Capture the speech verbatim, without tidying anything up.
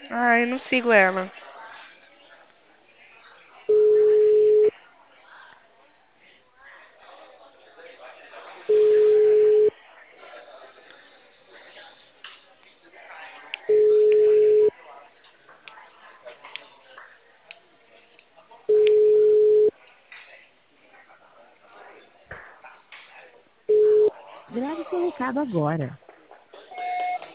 Ah, eu não sigo ela. Grave seu recado agora.